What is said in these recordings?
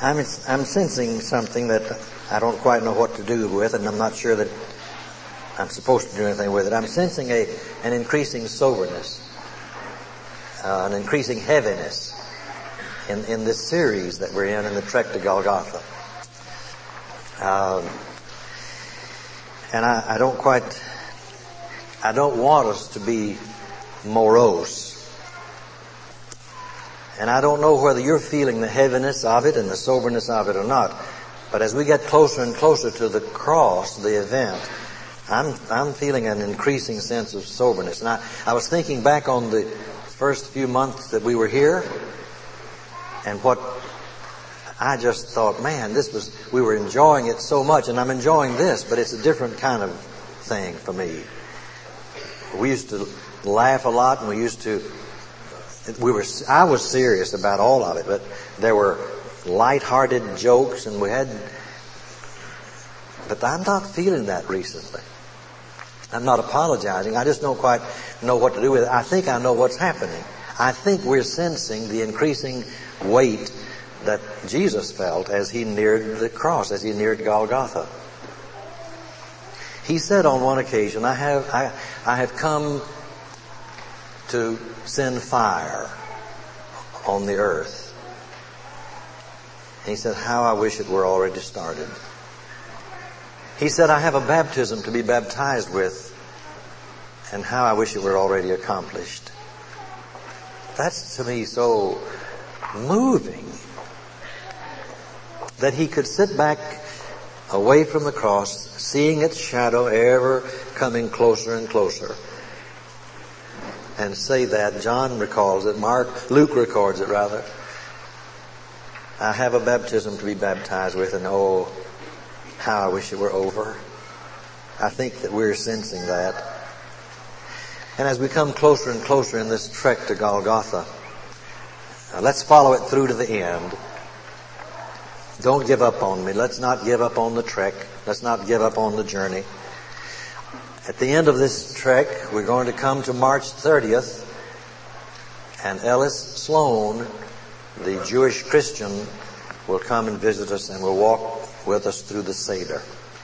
I'm sensing something that I don't quite know what to do with, and I'm not sure that I'm supposed to do anything with it. I'm sensing an increasing soberness, an increasing heaviness in this series that we're in the trek to Golgotha. And I don't want us to be morose. And I don't know whether you're feeling the heaviness of it and the soberness of it or not. But as we get closer and closer to the cross, the event, I'm feeling an increasing sense of soberness. And I was thinking back on the first few months that we were here, and what I just thought, man, we were enjoying it so much, and I'm enjoying this, but it's a different kind of thing for me. We used to laugh a lot, and I was serious about all of it, but there were light-hearted jokes, and but I'm not feeling that recently. I'm not apologizing. I just don't quite know what to do with it. I think I know what's happening. I think we're sensing the increasing weight that Jesus felt as he neared the cross, as he neared Golgotha. He said on one occasion, I have come to send fire on the earth. And he said, how I wish it were already started. He said, I have a baptism to be baptized with, and how I wish it were already accomplished. That's to me so moving that he could sit back away from the cross, seeing its shadow ever coming closer and closer, and say that. John recalls it, Luke records it rather. I have a baptism to be baptized with, and oh, how I wish it were over. I think that we're sensing that. And as we come closer and closer in this trek to Golgotha, let's follow it through to the end. Don't give up on me. Let's not give up on the trek. Let's not give up on the journey. At the end of this trek, we're going to come to March 30th, and Ellis Sloan, the Jewish Christian, will come and visit us and will walk with us through the Seder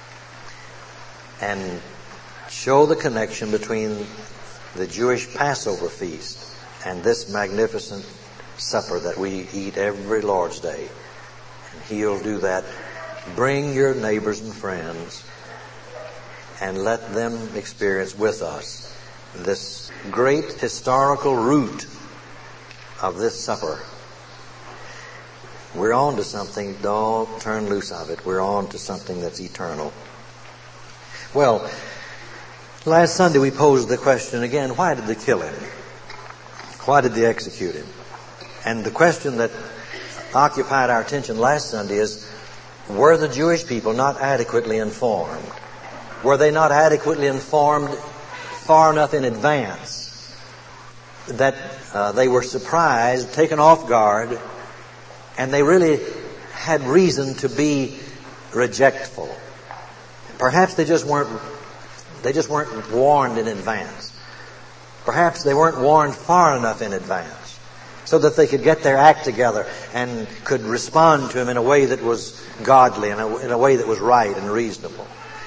and show the connection between the Jewish Passover feast and this magnificent supper that we eat every Lord's Day. And he'll do that. Bring your neighbors and friends and let them experience with us this great historical root of this supper. We're on to something. Don't turn loose of it. We're on to something that's eternal. Well, last Sunday we posed the question again, why did they kill him? Why did they execute him? And the question that occupied our attention last Sunday is, were the Jewish people not adequately informed? Were they not adequately informed far enough in advance that they were surprised, taken off guard, and they really had reason to be rejectful? Perhaps they just weren't warned in advance. Perhaps they weren't warned far enough in advance so that they could get their act together and could respond to him in a way that was godly, in a way that was right and reasonable.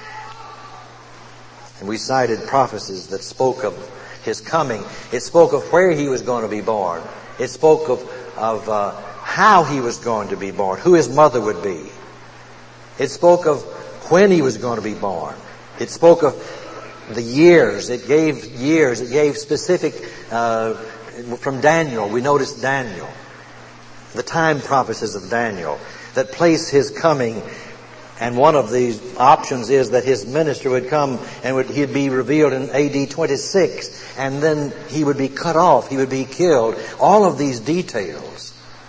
And we cited prophecies that spoke of his coming. It spoke of where he was going to be born. It spoke of how he was going to be born, who his mother would be. It spoke of when he was going to be born. It spoke of the years. It gave years. It gave specific, from Daniel. We noticed Daniel. The time prophecies of Daniel that place his coming. And one of these options is that his ministry would come and he'd be revealed in AD 26. And then he would be cut off. He would be killed. All of these details.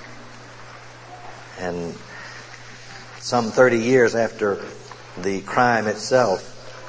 And some 30 years after the crime itself,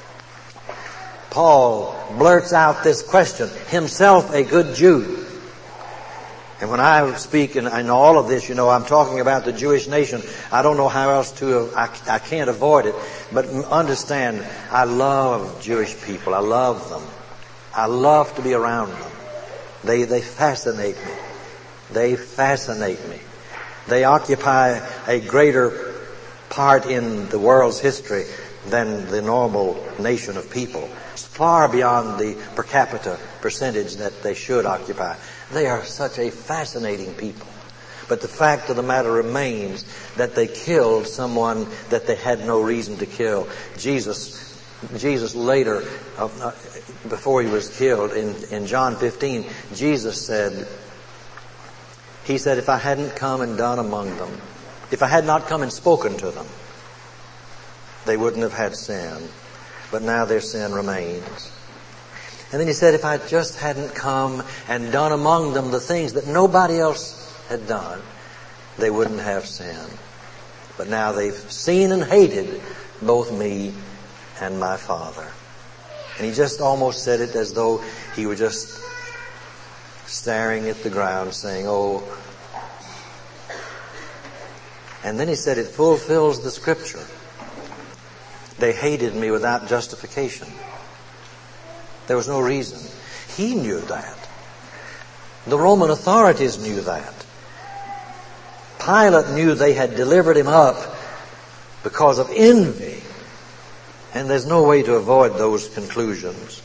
Paul blurts out this question, himself a good Jew. And when I speak in all of this, I'm talking about the Jewish nation. I don't know how else I can't avoid it. But understand, I love Jewish people. I love them. I love to be around them. They fascinate me. They fascinate me. They occupy a greater part in the world's history than the normal nation of people. It's far beyond the per capita percentage that they should occupy. They are such a fascinating people. But the fact of the matter remains that they killed someone that they had no reason to kill. Jesus later, before he was killed, in John 15, Jesus said, he said, if I hadn't come and done among them, if I had not come and spoken to them, they wouldn't have had sin. But now their sin remains. And then he said, if I just hadn't come and done among them the things that nobody else had done, they wouldn't have sin. But now they've seen and hated both me and my Father. And he just almost said it as though he were just staring at the ground saying, oh. And then he said, it fulfills the Scripture. They hated me without justification. There was no reason. He knew that. The Roman authorities knew that. Pilate knew they had delivered him up because of envy. And there's no way to avoid those conclusions.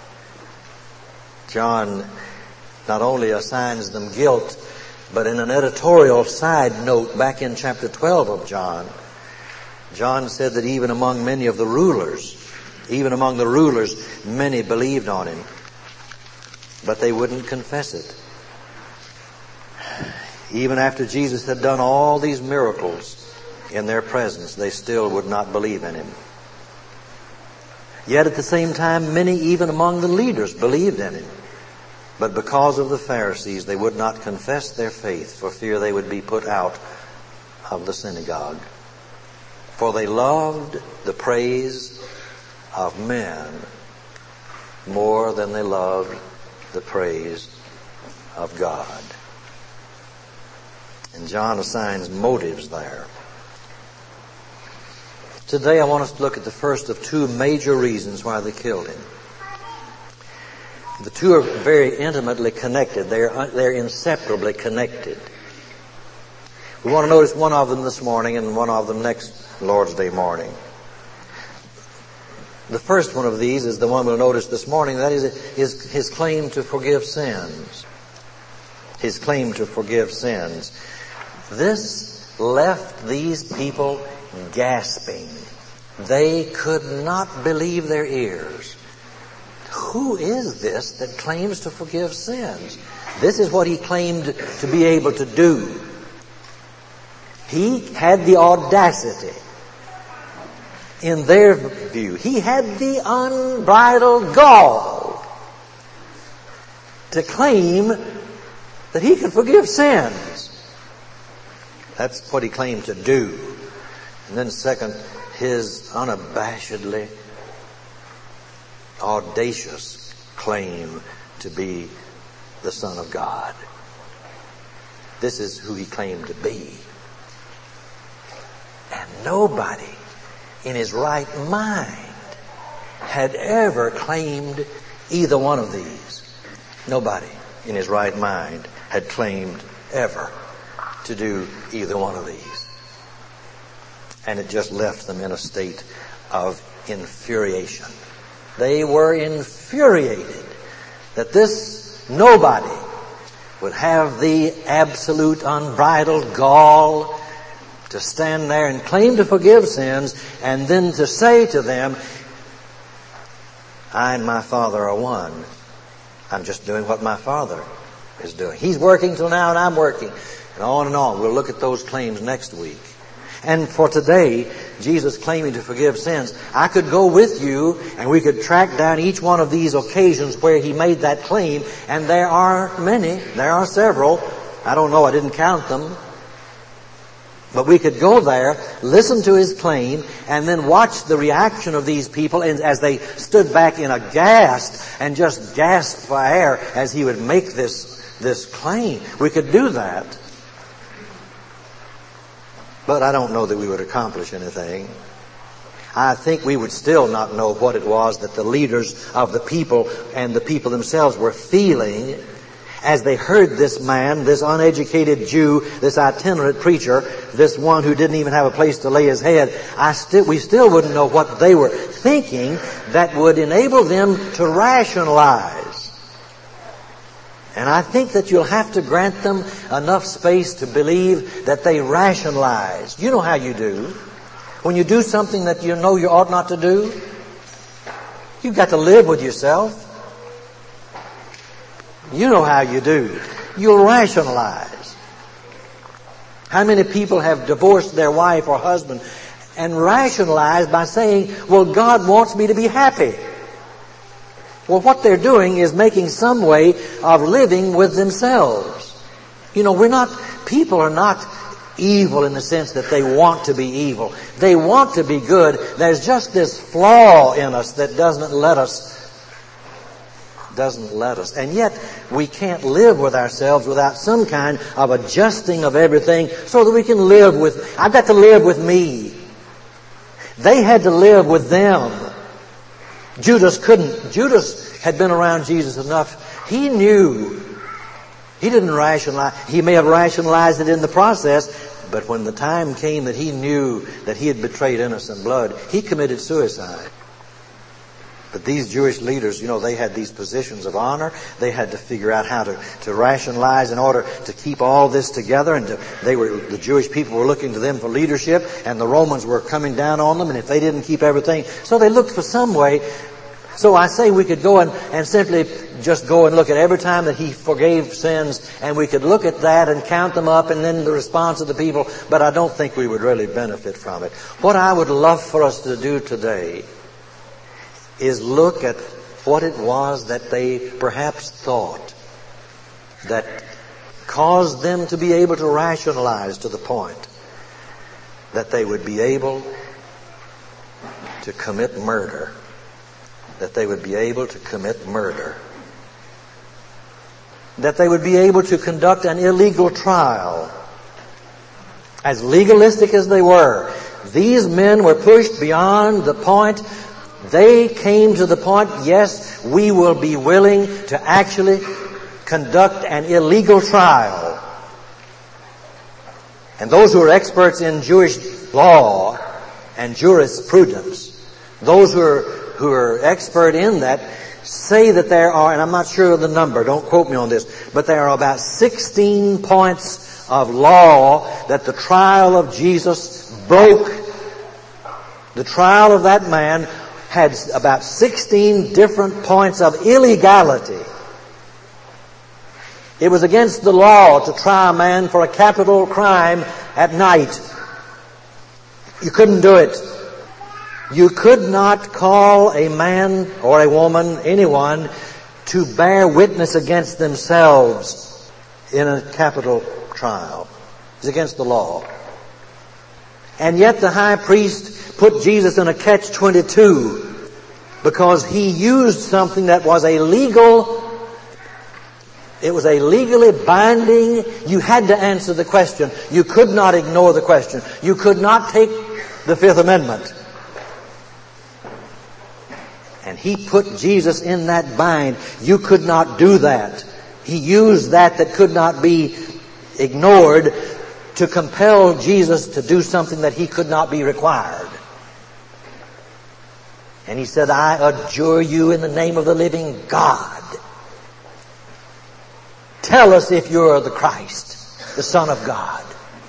John not only assigns them guilt, but in an editorial side note back in chapter 12 of John, John said that even among many of the rulers, many believed on him, but they wouldn't confess it. Even after Jesus had done all these miracles in their presence, they still would not believe in him. Yet at the same time, many even among the leaders believed in him. But because of the Pharisees, they would not confess their faith for fear they would be put out of the synagogue. For they loved the praise of men more than they loved the praise of God. And John assigns motives there. Today I want us to look at the first of two major reasons why they killed him. The two are very intimately connected. They're inseparably connected. We want to notice one of them this morning and one of them next Lord's Day morning. The first one of these is the one we'll notice this morning. That is his claim to forgive sins. His claim to forgive sins. This left these people gasping. They could not believe their ears. Who is this that claims to forgive sins? This is what he claimed to be able to do. He had the audacity, in their view, he had the unbridled gall to claim that he could forgive sins. That's what he claimed to do. And then second, his unabashedly audacious claim to be the Son of God. This is who he claimed to be. And nobody in his right mind had ever claimed either one of these. Nobody in his right mind had claimed ever to do either one of these. And it just left them in a state of infuriation. They were infuriated that this nobody would have the absolute unbridled gall to stand there and claim to forgive sins and then to say to them, I and my Father are one. I'm just doing what my Father is doing. He's working till now and I'm working. And on and on. We'll look at those claims next week. And for today, Jesus claiming to forgive sins, I could go with you and we could track down each one of these occasions where he made that claim. And there are many. There are several. I don't know. I didn't count them. But we could go there, listen to his claim, and then watch the reaction of these people as they stood back in a gasp and just gasped for air as he would make this claim. We could do that. But I don't know that we would accomplish anything. I think we would still not know what it was that the leaders of the people and the people themselves were feeling. as they heard this man, this uneducated Jew, this itinerant preacher, this one who didn't even have a place to lay his head, we still wouldn't know what they were thinking that would enable them to rationalize. And I think that you'll have to grant them enough space to believe that they rationalize. You know how you do. When you do something that you know you ought not to do, you've got to live with yourself. You know how you do. You'll rationalize. How many people have divorced their wife or husband and rationalized by saying, well, God wants me to be happy. Well, what they're doing is making some way of living with themselves. You know, people are not evil in the sense that they want to be evil. They want to be good. There's just this flaw in us that doesn't let us. And yet, we can't live with ourselves without some kind of adjusting of everything so that we can live with, I've got to live with me. They had to live with them. Judas couldn't. Judas had been around Jesus enough. He knew. He didn't rationalize. He may have rationalized it in the process, but when the time came that he knew that he had betrayed innocent blood, he committed suicide. But these Jewish leaders, you know, they had these positions of honor. They had to figure out how to rationalize in order to keep all this together. And the Jewish people were looking to them for leadership, and the Romans were coming down on them. And if they didn't keep everything, so they looked for some way. So I say we could go and simply just go and look at every time that he forgave sins, and we could look at that and count them up, and then the response of the people. But I don't think we would really benefit from it. What I would love for us to do today is look at what it was that they perhaps thought that caused them to be able to rationalize to the point that they would be able to commit murder. That they would be able to commit murder. That they would be able to conduct an illegal trial. As legalistic as they were, these men were pushed beyond the point. They came to the point, yes, we will be willing to actually conduct an illegal trial. And those who are experts in Jewish law and jurisprudence, those who are expert in that, say that there are, and I'm not sure of the number, don't quote me on this, but there are about 16 points of law that the trial of Jesus broke. The trial of that man had about 16 different points of illegality. It was against the law to try a man for a capital crime at night. You couldn't do it. You could not call a man or a woman, anyone, to bear witness against themselves in a capital trial. It's against the law. And yet the high priest put Jesus in a catch-22 because he used something that was it was a legally binding. You had to answer the question. You could not ignore the question. You could not take the Fifth Amendment. And he put Jesus in that bind. You could not do that. He used that could not be ignored to compel Jesus to do something that he could not be required. And he said, I adjure you in the name of the living God. Tell us if you're the Christ, the Son of God.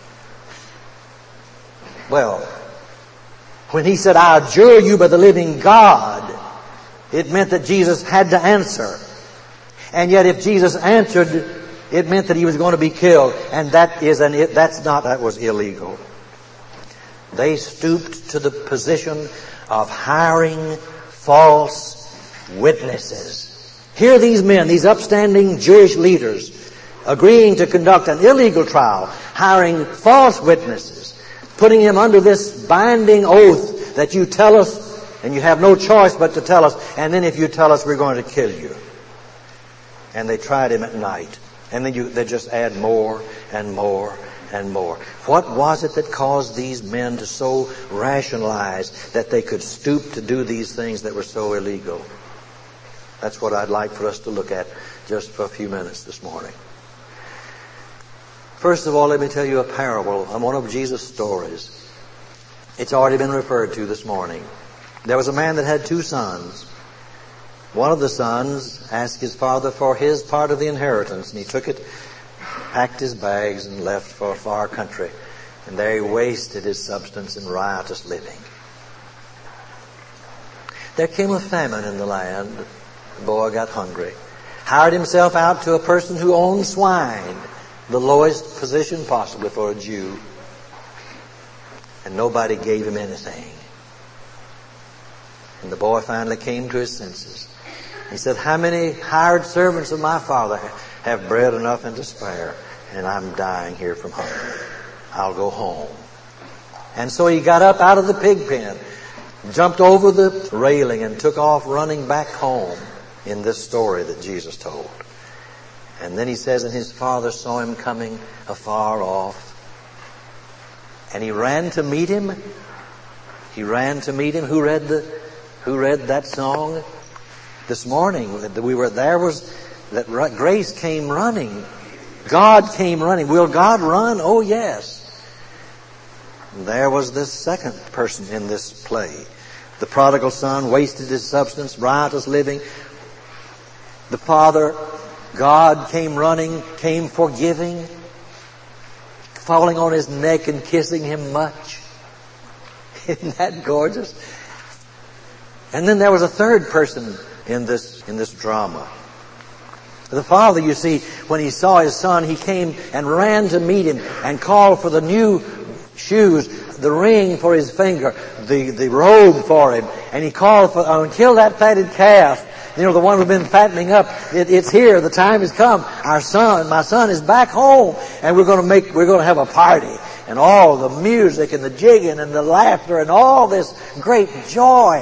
Well, when he said, I adjure you by the living God, it meant that Jesus had to answer. And yet if Jesus answered, it meant that he was going to be killed. And that was illegal. They stooped to the position of hiring false witnesses. Here are these men, these upstanding Jewish leaders, agreeing to conduct an illegal trial, hiring false witnesses, putting him under this binding oath that you tell us, and you have no choice but to tell us, and then if you tell us, we're going to kill you. And they tried him at night. And then they just add more and more and more. What was it that caused these men to so rationalize that they could stoop to do these things that were so illegal? That's what I'd like for us to look at just for a few minutes this morning. First of all, let me tell you a parable on one of Jesus' stories. It's already been referred to this morning. There was a man that had 2 sons. One of the sons asked his father for his part of the inheritance, and he took it, packed his bags, and left for a far country. And there he wasted his substance in riotous living. There came a famine in the land. The boy got hungry, hired himself out to a person who owned swine, the lowest position possibly for a Jew. And nobody gave him anything. And the boy finally came to his senses. He said, how many hired servants of my father have bread enough and to spare, and I'm dying here from hunger. I'll go home. And so he got up out of the pig pen, jumped over the railing, and took off running back home in this story that Jesus told. And then he says, and his father saw him coming afar off, and he ran to meet him. He ran to meet him. Who read that song this morning? That we were there was that grace came running. God came running. Will God run? Oh yes. And there was this second person in this play. The prodigal son wasted his substance, riotous living. The father, God, came running, came forgiving, falling on his neck and kissing him much. Isn't that gorgeous? And then there was a third person in this drama. The father, you see, when he saw his son, he came and ran to meet him and called for the new shoes, the ring for his finger, the robe for him. And he called for, kill that fatted calf. You know, the one we've been fattening up. It's here. The time has come. My son is back home, and we're going to have a party. And all the music and the jigging and the laughter and all this great joy.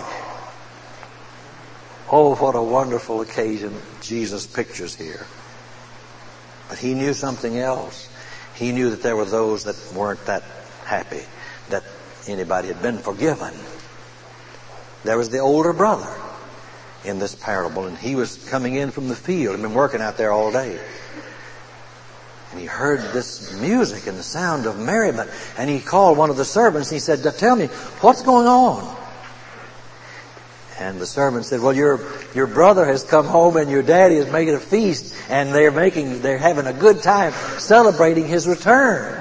Oh, what a wonderful occasion Jesus pictures here. But he knew something else. He knew that there were those that weren't that happy that anybody had been forgiven. There was the older brother in this parable, and he was coming in from the field and been working out there all day. And he heard this music and the sound of merriment, and he called one of the servants and he said, tell me, what's going on? And the servant said, well, your brother has come home and your daddy is making a feast, and they're having a good time celebrating his return.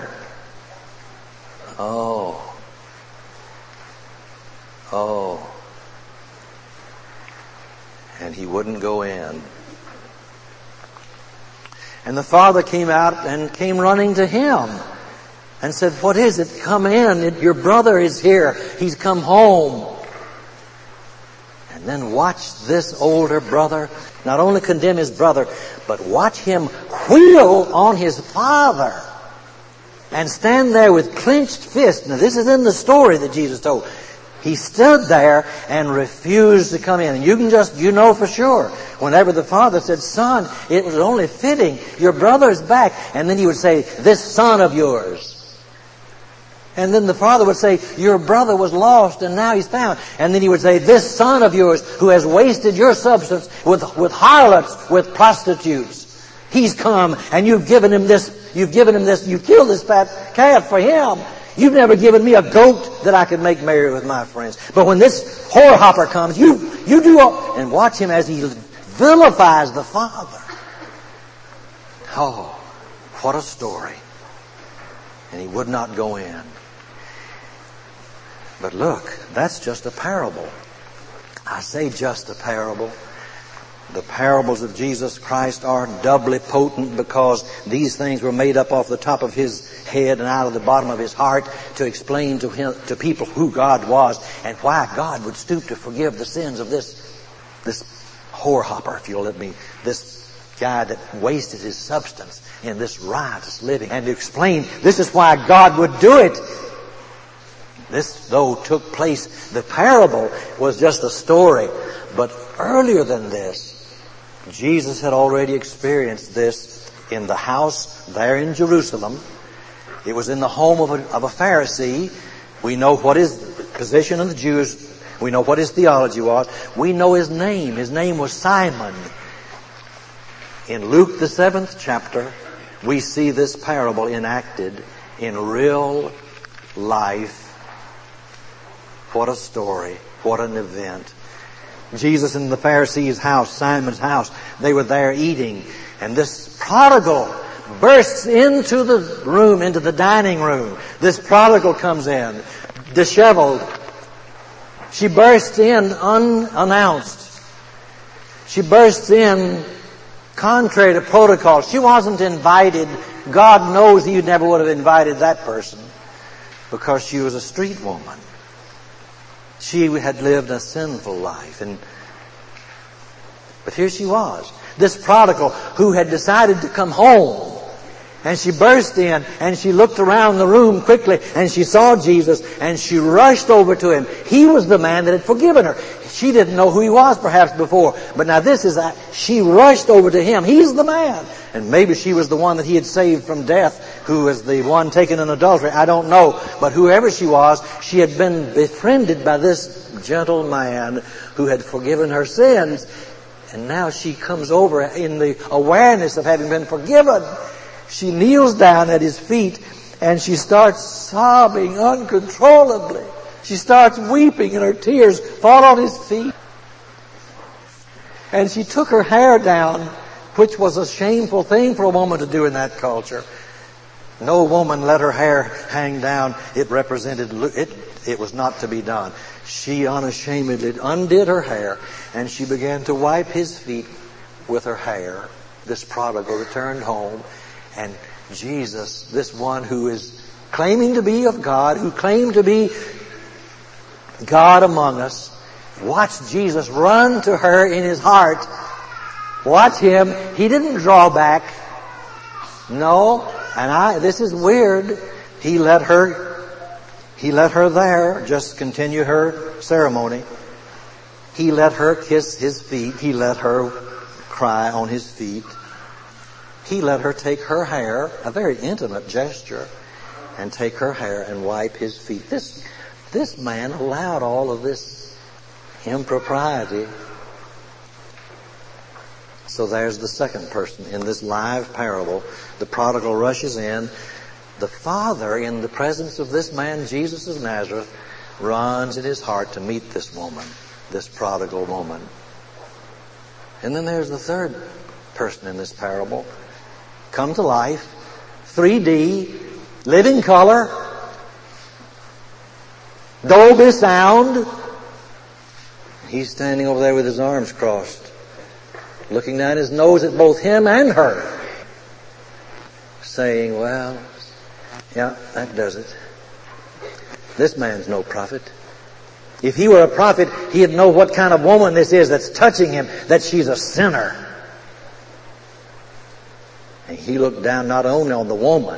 Oh. And he wouldn't go in. And the father came out and came running to him and said, what is it? Come in. Your brother is here. He's come home. And then watch this older brother not only condemn his brother, but watch him wheel on his father and stand there with clenched fists. Now this is in the story that Jesus told. He stood there and refused to come in. And you know for sure, whenever the father said, son, it was only fitting, your brother's back. And then he would say, this son of yours. And then the father would say, your brother was lost and now he's found. And then he would say, this son of yours who has wasted your substance with harlots, with prostitutes. He's come and you've given him this, you killed this fat calf for him. You've never given me a goat that I could make merry with my friends. But when this whore hopper comes, you do all, and watch him as he vilifies the father. Oh, what a story. And he would not go in. But look, that's just a parable. I say just a parable. The parables of Jesus Christ are doubly potent because these things were made up off the top of his head and out of the bottom of his heart to explain to people who God was and why God would stoop to forgive the sins of this whore hopper, if you'll let me, this guy that wasted his substance in this riotous living, and to explain this is why God would do it. This, though, took place, the parable was just a story, but earlier than this, Jesus had already experienced this in the house there in Jerusalem. It was in the home of a Pharisee. We know what his position of the Jews. We know what his theology was. We know his name. His name was Simon. In Luke, the 7th chapter, we see this parable enacted in real life. What a story. What an event. Jesus in the Pharisees' house, Simon's house, they were there eating, and this prodigal bursts into the room, into the dining room. This prodigal comes in, disheveled. She bursts in unannounced. She bursts in contrary to protocol. She wasn't invited. God knows He never would have invited that person because she was a street woman. She had lived a sinful life. But here she was, this prodigal who had decided to come home. And she burst in and she looked around the room quickly and she saw Jesus and she rushed over to Him. He was the man that had forgiven her. She didn't know who He was perhaps before. But now she rushed over to Him. He's the man. And maybe she was the one that He had saved from death, who was the one taken in adultery. I don't know. But whoever she was, she had been befriended by this gentle man who had forgiven her sins. And now she comes over in the awareness of having been forgiven. She kneels down at His feet and she starts sobbing uncontrollably. She starts weeping and her tears fall on His feet. And she took her hair down, which was a shameful thing for a woman to do in that culture. No woman let her hair hang down. It represented, it was not to be done. She unashamedly undid her hair and she began to wipe His feet with her hair. This prodigal returned home. And Jesus, this one who is claiming to be of God, who claimed to be God among us, watched Jesus run to her in His heart. Watch Him. He didn't draw back. No. And this is weird. He let her there just continue her ceremony. He let her kiss His feet. He let her cry on His feet. He let her take her hair, a very intimate gesture, and take her hair and wipe His feet. This man allowed all of this impropriety. So there's the second person in this live parable. The prodigal rushes in. The father, in the presence of this man, Jesus of Nazareth, runs in his heart to meet this woman, this prodigal woman. And then there's the third person in this parable. Come to life, 3D, living color, Dolby sound. He's standing over there with his arms crossed, looking down his nose at both him and her, saying, well, yeah, that does it. This man's no prophet. If he were a prophet, he'd know what kind of woman this is that's touching him, that she's a sinner. And he looked down not only on the woman,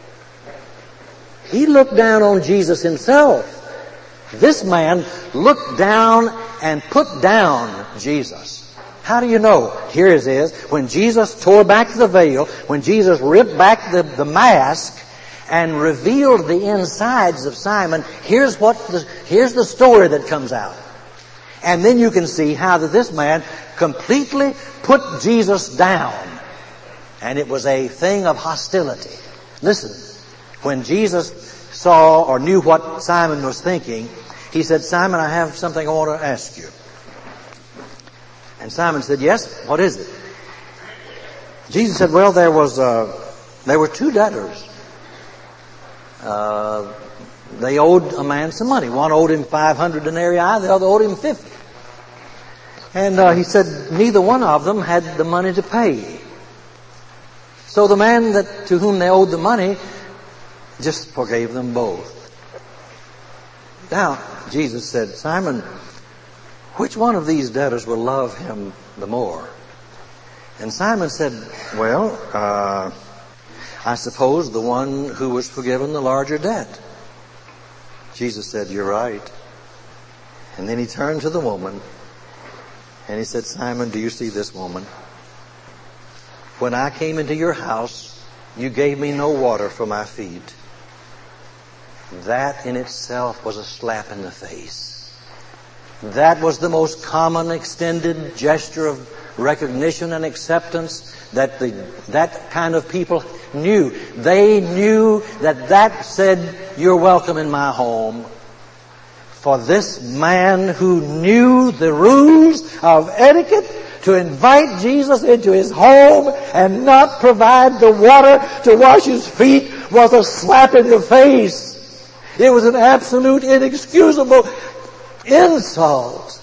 he looked down on Jesus himself. This man looked down and put down Jesus. How do you know? Here it is. When Jesus tore back the veil, when Jesus ripped back the mask and revealed the insides of Simon, here's the story that comes out. And then you can see how that this man completely put Jesus down. And it was a thing of hostility. Listen, when Jesus saw or knew what Simon was thinking, He said, Simon, I have something I want to ask you. And Simon said, yes, what is it? Jesus said, well, there were two debtors. They owed a man some money. One owed him 500 denarii, the other owed him 50. And he said, neither one of them had the money to pay. So the man to whom they owed the money just forgave them both. Now, Jesus said, Simon, which one of these debtors will love him the more? And Simon said, well, I suppose the one who was forgiven the larger debt. Jesus said, you're right. And then He turned to the woman and He said, Simon, do you see this woman? When I came into your house, you gave me no water for my feet. That in itself was a slap in the face. That was the most common extended gesture recognition and acceptance that that kind of people knew. They knew that said, you're welcome in my home. For this man who knew the rules of etiquette to invite Jesus into his home and not provide the water to wash his feet was a slap in the face. It was an absolute inexcusable insult.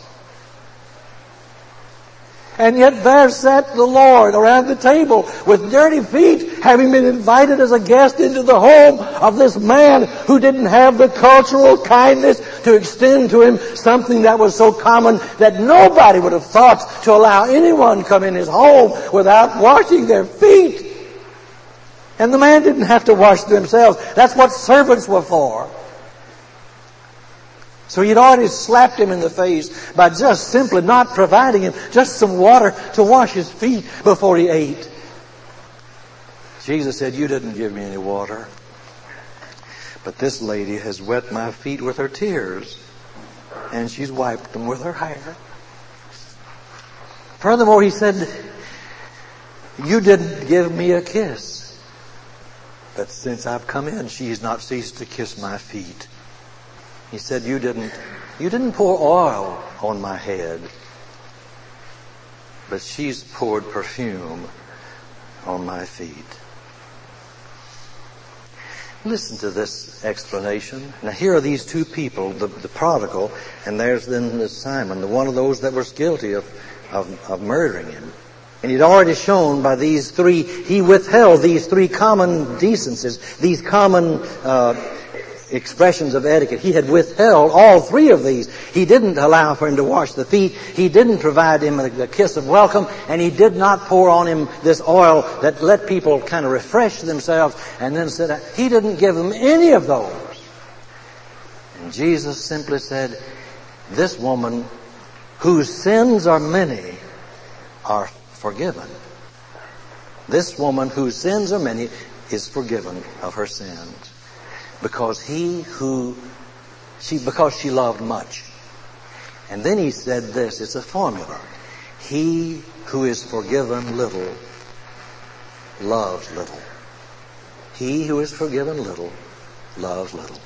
And yet there sat the Lord around the table with dirty feet, having been invited as a guest into the home of this man who didn't have the cultural kindness to extend to him something that was so common that nobody would have thought to allow anyone come in his home without washing their feet. And the man didn't have to wash themselves. That's what servants were for. So he'd already slapped him in the face by just simply not providing him just some water to wash his feet before he ate. Jesus said, you didn't give me any water. But this lady has wet my feet with her tears, and she's wiped them with her hair. Furthermore, he said, you didn't give me a kiss. But since I've come in, she's not ceased to kiss my feet. He said, you didn't pour oil on my head, but she's poured perfume on my feet. Listen to this explanation. Now here are these two people, the prodigal, and there's then Simon, the one of those that was guilty of murdering him. And he'd already shown by these three, he withheld these three common decencies, these common expressions of etiquette. He had withheld all three of these. He didn't allow for him to wash the feet. He didn't provide him a kiss of welcome. And he did not pour on him this oil that let people kind of refresh themselves and then sit down. He didn't give them any of those. And Jesus simply said, this woman whose sins are many are forgiven. This woman whose sins are many is forgiven of her sins. Because she loved much. And then he said this, it's a formula. He who is forgiven little loves little. He who is forgiven little loves little.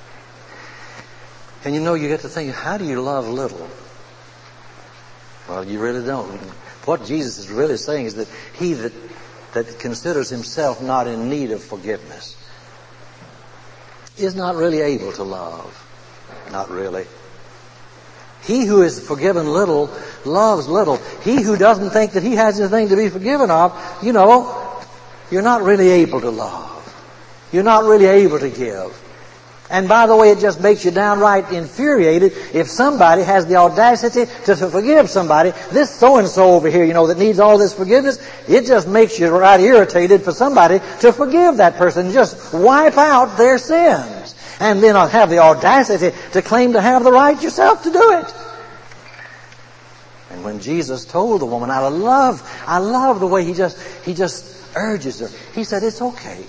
And you get to think, how do you love little? Well, you really don't. What Jesus is really saying is that he that considers himself not in need of forgiveness is not really able to love. Not really. He who is forgiven little loves little. He who doesn't think that he has anything to be forgiven of, you're not really able to love. You're not really able to give. And by the way, it just makes you downright infuriated if somebody has the audacity to forgive somebody. This so-and-so over here, that needs all this forgiveness, it just makes you right irritated for somebody to forgive that person. Just wipe out their sins. And then have the audacity to claim to have the right yourself to do it. And when Jesus told the woman, I love the way he just urges her. He said, it's okay.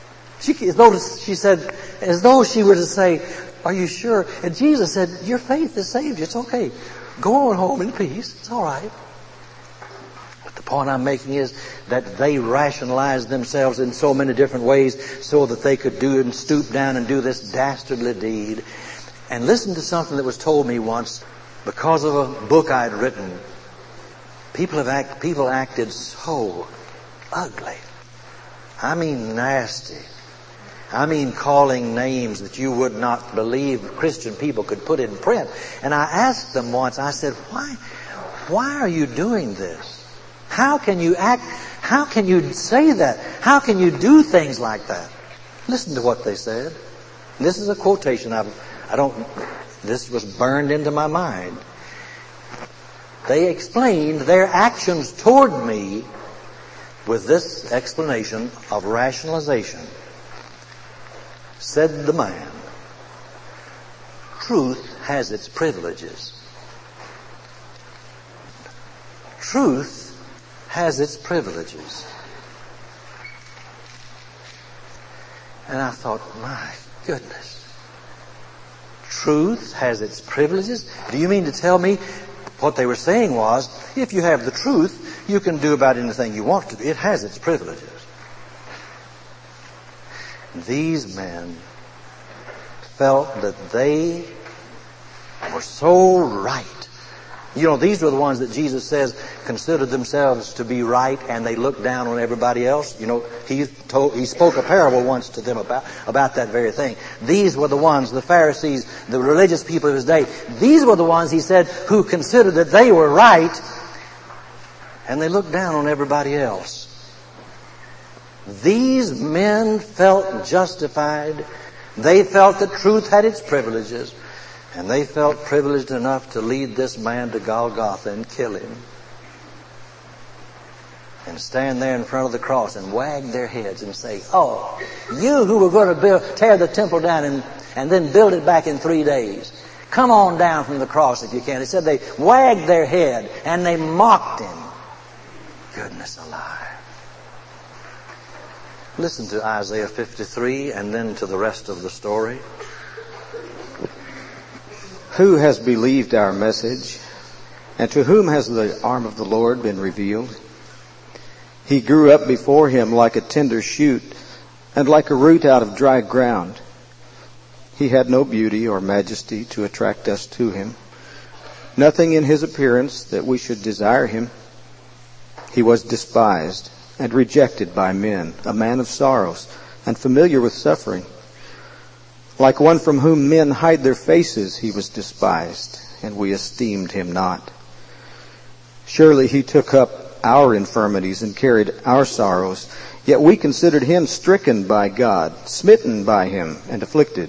As though she were to say, are you sure? And Jesus said, your faith has saved you. It's okay. Go on home in peace. It's all right. But the point I'm making is that they rationalized themselves in so many different ways so that they could do and stoop down and do this dastardly deed. And listen to something that was told me once because of a book I'd written. People acted so ugly. I mean nasty. I mean calling names that you would not believe Christian people could put in print. And I asked them once, I said, why are you doing this? How can you act? How can you say that? How can you do things like that? Listen to what they said. This is a quotation. This was burned into my mind. They explained their actions toward me with this explanation of rationalization. Said the man, truth has its privileges. Truth has its privileges. And I thought, my goodness. Truth has its privileges? Do you mean to tell me What they were saying was, if you have the truth, you can do about anything you want to do. It has its privileges. These men felt that they were so right. You know, these were the ones that Jesus says considered themselves to be right, and they looked down on everybody else. You know, he spoke a parable once to them about that very thing. These were the ones, the Pharisees, the religious people of his day. These were the ones, he said, who considered that they were right, and they looked down on everybody else. These men felt justified. They felt that truth had its privileges. And they felt privileged enough to lead this man to Golgotha and kill him. And stand there in front of the cross and wag their heads and say, oh, you who were going to tear the temple down and then build it back in 3 days, come on down from the cross if you can. It said they wagged their head and they mocked him. Goodness alive. Listen to Isaiah 53 and then to the rest of the story. Who has believed our message, and to whom has the arm of the Lord been revealed? He grew up before him like a tender shoot, and like a root out of dry ground. He had no beauty or majesty to attract us to him, nothing in his appearance that we should desire him. He was despised and rejected by men, a man of sorrows and familiar with suffering. Like one from whom men hide their faces, he was despised, and we esteemed him not. Surely he took up our infirmities and carried our sorrows, yet we considered him stricken by God, smitten by him, and afflicted.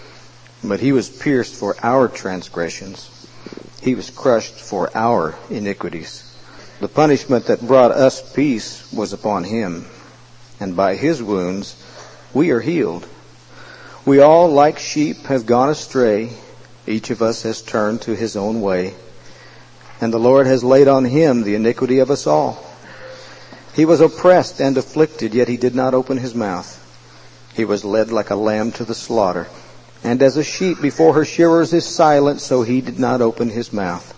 But he was pierced for our transgressions. He was crushed for our iniquities. The punishment that brought us peace was upon him, and by his wounds we are healed. We all, like sheep, have gone astray. Each of us has turned to his own way. And the Lord has laid on him the iniquity of us all. He was oppressed and afflicted, yet he did not open his mouth. He was led like a lamb to the slaughter. And as a sheep before her shearers is silent, so he did not open his mouth.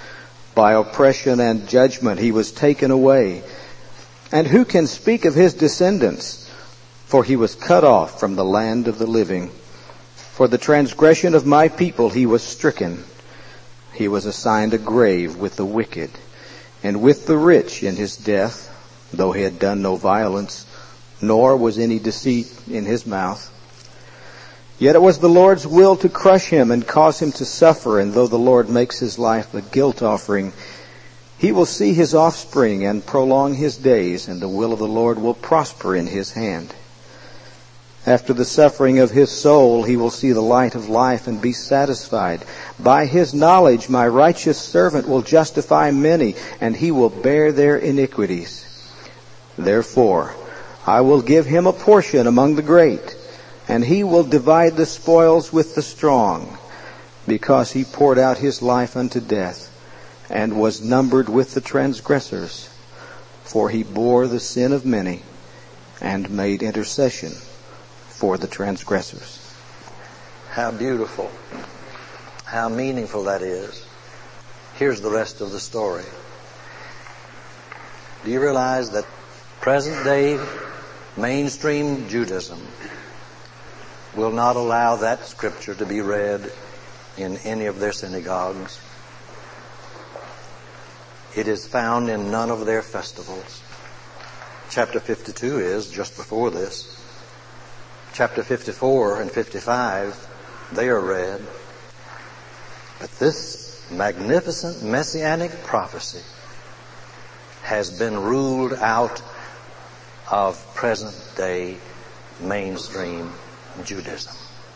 By oppression and judgment he was taken away. And who can speak of his descendants? For he was cut off from the land of the living. For the transgression of my people he was stricken. He was assigned a grave with the wicked, and with the rich in his death, though he had done no violence, nor was any deceit in his mouth. Yet it was the Lord's will to crush him and cause him to suffer, and though the Lord makes his life a guilt offering, he will see his offspring and prolong his days, and the will of the Lord will prosper in his hand. After the suffering of his soul, he will see the light of life and be satisfied. By his knowledge, my righteous servant will justify many, and he will bear their iniquities. Therefore, I will give him a portion among the great, and he will divide the spoils with the strong, because he poured out his life unto death, and was numbered with the transgressors. For he bore the sin of many, and made intercession for the transgressors. How beautiful. How meaningful that is. Here's the rest of the story. Do you realize that present day mainstream Judaism will not allow that scripture to be read in any of their synagogues? It is found in none of their festivals. Chapter 52 is just before this. Chapter 54 and 55, they are read. But this magnificent messianic prophecy has been ruled out of present day mainstream Judaism.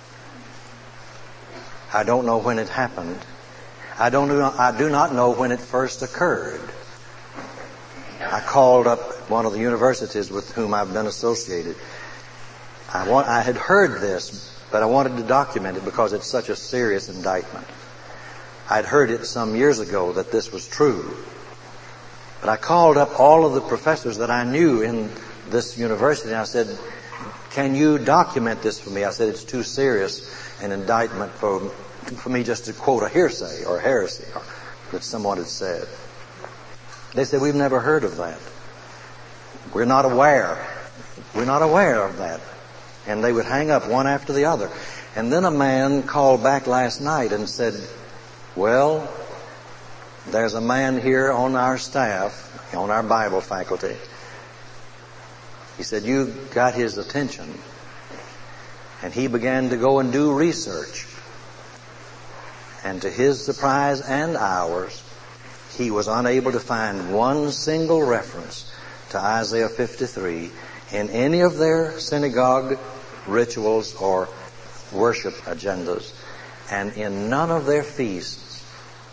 I don't know when it happened. I do not know when it first occurred. I called up one of the universities with whom I've been associated. I had heard this, but I wanted to document it because it's such a serious indictment. I'd heard it some years ago that this was true. But I called up all of the professors that I knew in this university, and I said, can you document this for me? I said, it's too serious an indictment for me just to quote a hearsay or heresy. that someone had said. They said, we've never heard of that. We're not aware. We're not aware of that. And they would hang up one after the other. And then a man called back last night and said, well, there's a man here on our staff, on our Bible faculty. He said, you got his attention. And he began to go and do research. And to his surprise and ours, he was unable to find one single reference to Isaiah 53 in any of their synagogue rituals or worship agendas. And in none of their feasts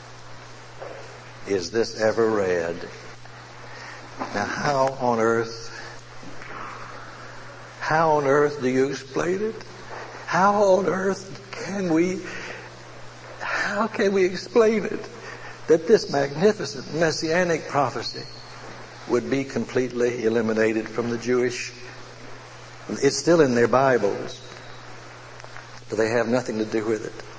is this ever read. Now, how on earth do you explain it? How on earth can we explain it? That this magnificent messianic prophecy would be completely eliminated from the Jewish. It's still in their Bibles, but they have nothing to do with it.